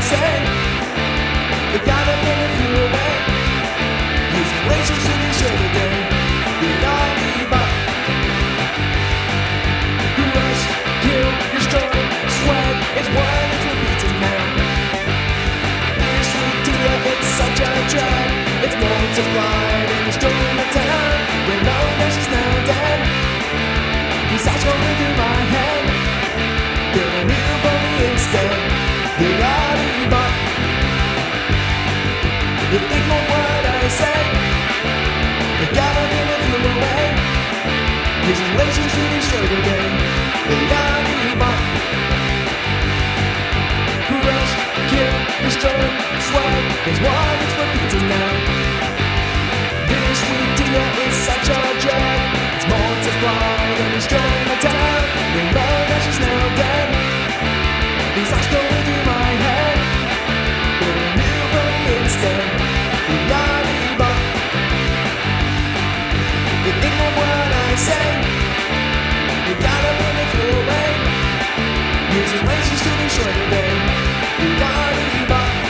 say. The guy that made it flew away. Using lasers to destroy the day. The lollipop. Crush, kill, destroy, sweat. It's what it's repeating now. Dear sweet dear, it's such a drag. It's multiplied and destroying the town. We know that she's now dead. These thoughts rolling through my head. Building new for me instead. The lollipop. You ignore what I say. The government and flew away. Using lasers to destroy the day. The lollipop. Crush, kill, destroy, sweat. Is what it's repeating now. This sweet dear is such a drag. It's multiplied and destroying the town. We know that she's now dead. These thoughts going through my head. Building new for me instead. The lollipop. You ignore what I say. You gotta let it flew away. Using lasers to destroy the day. The lollipop.